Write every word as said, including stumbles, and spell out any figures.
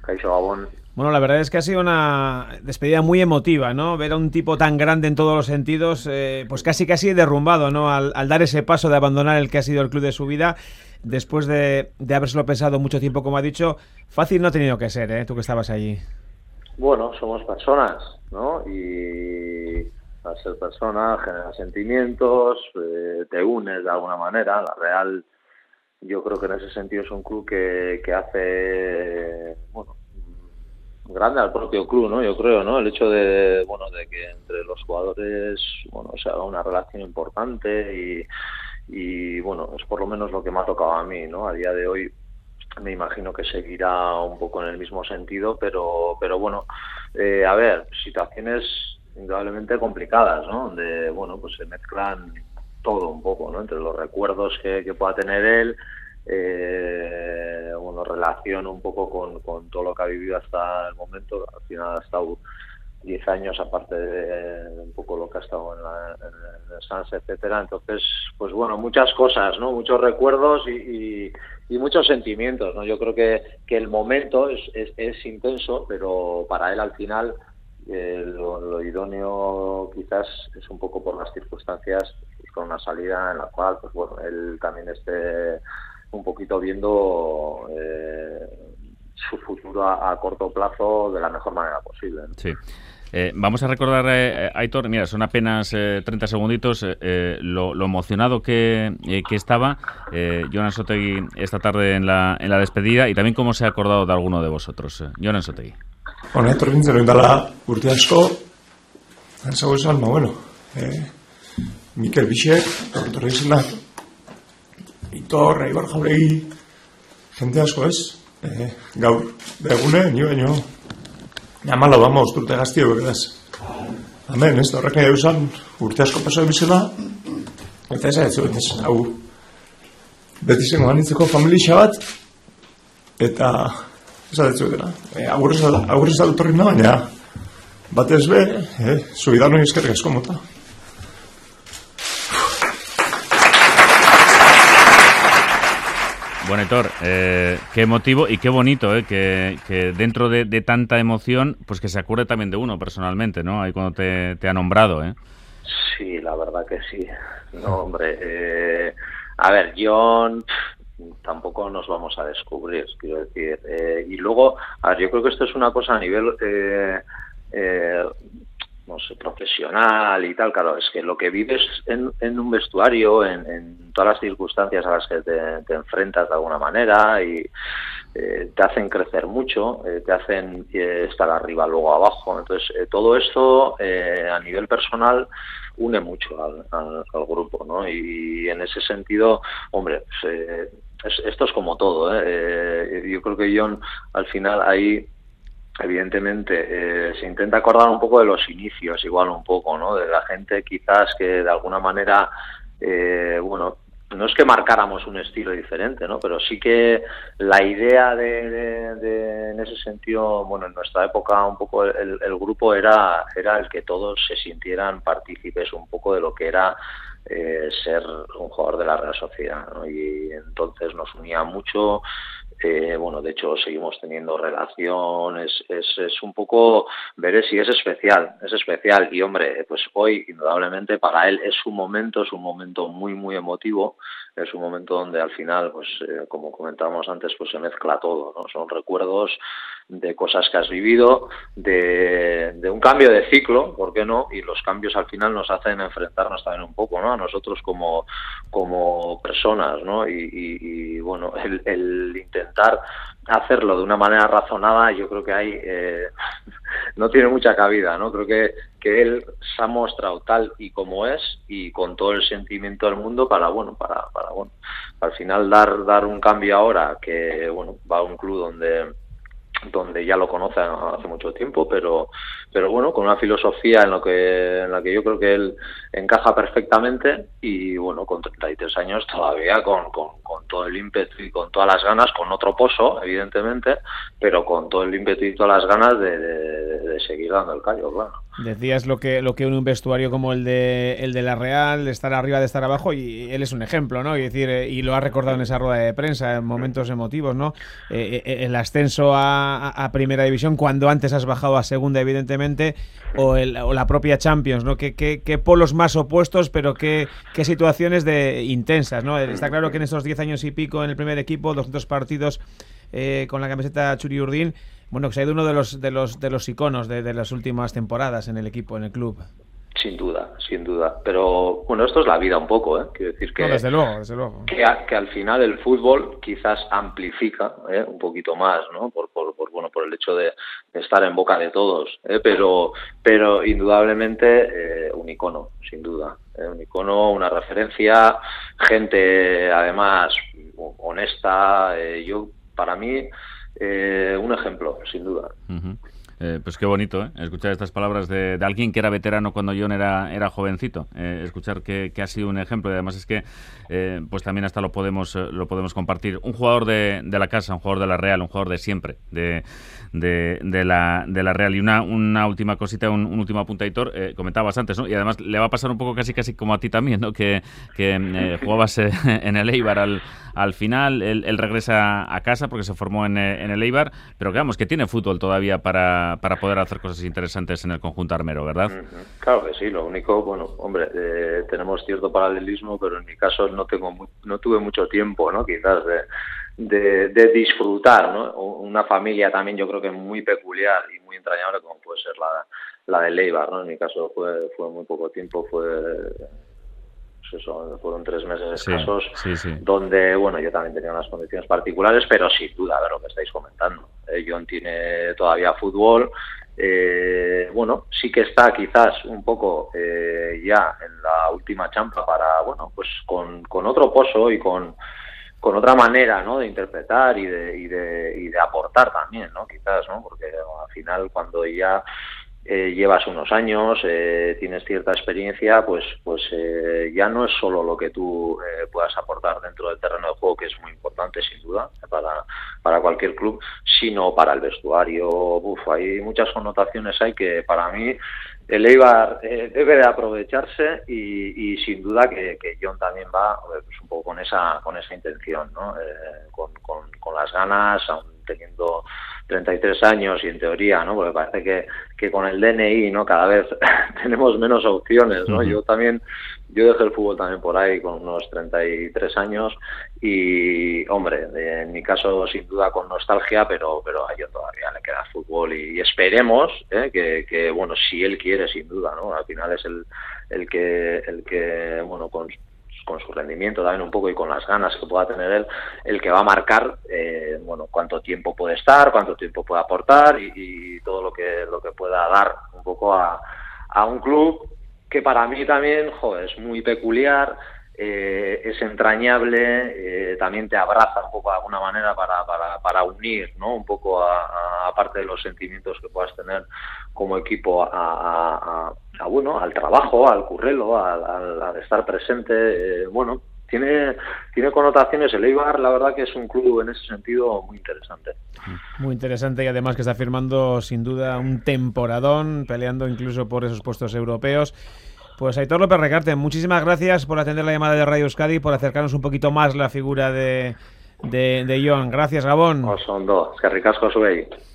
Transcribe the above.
Kaixo Gabón. Bueno, la verdad es que ha sido una despedida muy emotiva, ¿no? Ver a un tipo tan grande en todos los sentidos, eh, pues casi casi derrumbado, ¿no? Al, al dar ese paso de abandonar el que ha sido el club de su vida, después de, de habérselo pensado mucho tiempo, como ha dicho, fácil no ha tenido que ser, ¿eh? Tú que estabas allí. Bueno, somos personas, ¿no? Y al ser persona generas sentimientos, eh, te unes de alguna manera. La Real, yo creo que en ese sentido es un club que, que hace, bueno, grande al propio club, ¿no? Yo creo, ¿no? El hecho de, bueno, de que entre los jugadores, bueno, se haga una relación importante y, y, bueno, es por lo menos lo que me ha tocado a mí, ¿no? A día de hoy me imagino que seguirá un poco en el mismo sentido, pero, pero bueno, eh, a ver, situaciones indudablemente complicadas, ¿no? Donde, bueno, pues se mezclan todo un poco, ¿no? Entre los recuerdos que, que pueda tener él, Eh, bueno, relación un poco con, con todo lo que ha vivido hasta el momento. Al final ha estado diez años, aparte de, de un poco lo que ha estado en, la, en el Sans, etcétera. Entonces, pues bueno, muchas cosas, ¿no? Muchos recuerdos y, y, y muchos sentimientos, ¿no? Yo creo que, que el momento es, es, es intenso, pero para él al final eh, lo, lo idóneo quizás es un poco por las circunstancias, con una salida en la cual, pues bueno, él también esté un poquito viendo eh, su futuro a, a corto plazo de la mejor manera posible, ¿no? Sí. Eh, vamos a recordar, eh, Aitor, mira, son apenas eh, treinta segunditos, eh, lo, lo emocionado que, eh, que estaba eh, Jon Ansotegui esta tarde en la, en la despedida, y también cómo se ha acordado de alguno de vosotros. Eh, Jon Ansotegui. Bueno, etorri nintzen dela urte asko, zago esan, ma, bueno, eh, Mikel Bixek, etorri izena, Itor, Aibar Jauregi, jente asko ez, eh, gaur, begune, nio baino, amala bama usturte gaztio beredaz. Hemen, ez da horrek nahi eusan, urte asko paso emizela, eta ez ez ez, hau, beti zengo anitzeko familia bat, eta ez da ez dela, eh, agurrez da dutorri na, baina, batez be, eh, zuidanoi eskerrik asko mota. Bueno, Aitor, eh, qué emotivo y qué bonito, eh, que, que dentro de, de tanta emoción, pues que se acuerde también de uno personalmente, ¿no? Ahí cuando te, te ha nombrado, ¿eh? Sí, la verdad que sí. No, hombre, eh, a ver, Jon, tampoco nos vamos a descubrir, quiero decir. Eh, y luego, a ver, yo creo que esto es una cosa a nivel, eh, eh, no sé, profesional y tal. Claro, es que lo que vives en, en un vestuario, en, en todas las circunstancias a las que te, te enfrentas de alguna manera, y eh, te hacen crecer mucho, eh, te hacen eh, estar arriba, luego abajo. Entonces, eh, todo esto eh, a nivel personal une mucho al, al, al grupo, ¿no? Y en ese sentido, hombre, pues, eh, es, esto es como todo, ¿eh? Eh, yo creo que Jon, al final, ahí evidentemente eh, se intenta acordar un poco de los inicios, igual un poco, ¿no? De la gente quizás que de alguna manera, eh, bueno, no es que marcáramos un estilo diferente, ¿no? Pero sí que la idea de, de, de en ese sentido, bueno, en nuestra época un poco el, el grupo era, era el que todos se sintieran partícipes un poco de lo que era eh, ser un jugador de la Real Sociedad, ¿no? Y entonces nos unía mucho. Eh, bueno, de hecho seguimos teniendo relación, es, es, es un poco, veré si es especial, es especial y hombre, pues hoy indudablemente para él es un momento, es un momento muy muy emotivo, es un momento donde al final, pues eh, como comentábamos antes, pues se mezcla todo, ¿no? Son recuerdos de cosas que has vivido, de, de un cambio de ciclo, ¿por qué no? Y los cambios al final nos hacen enfrentarnos también un poco, ¿no? A nosotros como, como personas, ¿no? Y, y, y bueno, el, el intentar hacerlo de una manera razonada, yo creo que ahí eh, no tiene mucha cabida, ¿no? Creo que, que él se ha mostrado tal y como es y con todo el sentimiento del mundo para, bueno, para, para bueno, al final dar, dar un cambio ahora que, bueno, va a un club donde donde ya lo conoce hace mucho tiempo, pero pero bueno, con una filosofía en lo que en la que yo creo que él encaja perfectamente y bueno, con treinta y tres años todavía con, con, con todo el ímpetu y con todas las ganas, con otro pozo, evidentemente, pero con todo el ímpetu y todas las ganas de, de, de seguir dando el callo, claro. Decías lo que lo que une un vestuario como el de el de la Real, de estar arriba, de estar abajo, y él es un ejemplo, ¿no? Y decir, eh, y lo ha recordado en esa rueda de prensa, en momentos emotivos, ¿no? Eh, eh, el ascenso a, a Primera División, cuando antes has bajado a Segunda, evidentemente, o, el, o la propia Champions, ¿no? Qué, qué, qué polos más opuestos, pero qué, qué situaciones de intensas, ¿no? Está claro que en estos diez años y pico en el primer equipo, doscientos partidos eh, con la camiseta Txuri Urdin, bueno, que se ha ido uno de los de los de los iconos de, de las últimas temporadas en el equipo, en el club. Sin duda, sin duda. Pero bueno, esto es la vida un poco, ¿eh? Quiero decir que, no, desde luego, desde luego. Que, a, que al final el fútbol quizás amplifica, ¿eh? un poquito más, ¿no? Por, por, por bueno, por el hecho de, de estar en boca de todos, ¿eh? Pero, pero indudablemente eh, un icono, sin duda, ¿eh? Un icono, una referencia, gente además honesta. Eh, yo, para mí. Eh, un ejemplo, sin duda. Uh-huh. Eh, pues qué bonito, ¿eh? Escuchar estas palabras de, de alguien que era veterano cuando Jon era, era jovencito. Eh, escuchar que, que ha sido un ejemplo, y además es que eh, pues también hasta lo podemos lo podemos compartir. Un jugador de, de la casa, un jugador de la Real, un jugador de siempre, de, de, de, la, de la Real. Y una, una última cosita, un, un último apuntador, eh, comentabas antes, ¿no? Y además le va a pasar un poco casi casi como a ti también, ¿no? Que, que eh, jugabas eh, en el Eibar al, al final, él, él regresa a casa porque se formó en, en el Eibar, pero que vamos, que tiene fútbol todavía para para poder hacer cosas interesantes en el conjunto armero, ¿verdad? Claro que sí, lo único, bueno, hombre, eh, tenemos cierto paralelismo, pero en mi caso no tengo mu- no tuve mucho tiempo, ¿no? Quizás de, de, de disfrutar, ¿no? Una familia también yo creo que muy peculiar y muy entrañable como puede ser la, la de Eibar, ¿no? En mi caso fue, fue muy poco tiempo, fue... Pues eso, fueron tres meses escasos, sí, sí, sí. Donde, bueno, yo también tenía unas condiciones particulares, pero sin duda, de lo que estáis comentando. Eh, Jon tiene todavía fútbol, eh, bueno, sí que está quizás un poco eh, ya en la última champa para, bueno, pues con, con otro pozo y con, con otra manera, ¿no?, de interpretar y de, y de, y de aportar también, ¿no?, quizás, ¿no?, porque bueno, al final cuando ya... Eh, llevas unos años, eh, tienes cierta experiencia, pues pues eh, ya no es solo lo que tú eh, puedas aportar dentro del terreno de juego, que es muy importante sin duda para, para cualquier club, sino para el vestuario. Uf, hay muchas connotaciones hay que para mí el Eibar eh, debe de aprovecharse y, y sin duda que, que Jon también va pues un poco con esa con esa intención, ¿no? Eh, con, con, con las ganas, aún teniendo treinta y tres años y en teoría, ¿no? Porque parece que, que con el D N I, ¿no? Cada vez tenemos menos opciones, ¿no? Uh-huh. Yo también, yo dejé el fútbol también por ahí con unos treinta y tres años y, hombre, en mi caso sin duda con nostalgia, pero pero a Jon todavía le queda fútbol y, y esperemos ¿eh? que, que, bueno, si él quiere, sin duda, ¿no? Al final es el, el que, el que, bueno, con con su rendimiento también un poco y con las ganas que pueda tener él, el que va a marcar eh, bueno, cuánto tiempo puede estar, cuánto tiempo puede aportar y, y todo lo que lo que pueda dar un poco a, a un club que para mí también, joder, es muy peculiar, eh, es entrañable, eh, también te abraza un poco de alguna manera para, para, para unir, ¿no? Un poco a, a parte de los sentimientos que puedas tener como equipo a, a, a, a bueno, al trabajo, al currelo, al, al, al estar presente, eh, bueno, tiene tiene connotaciones. El Eibar, la verdad que es un club en ese sentido muy interesante. Muy interesante y además que está firmando sin duda un temporadón, peleando incluso por esos puestos europeos. Pues Aitor López Recarte, muchísimas gracias por atender la llamada de Radio Euskadi, por acercarnos un poquito más la figura de, de, de Jon. Gracias, Gabón. Oso ondo, eskerrik asko zuei.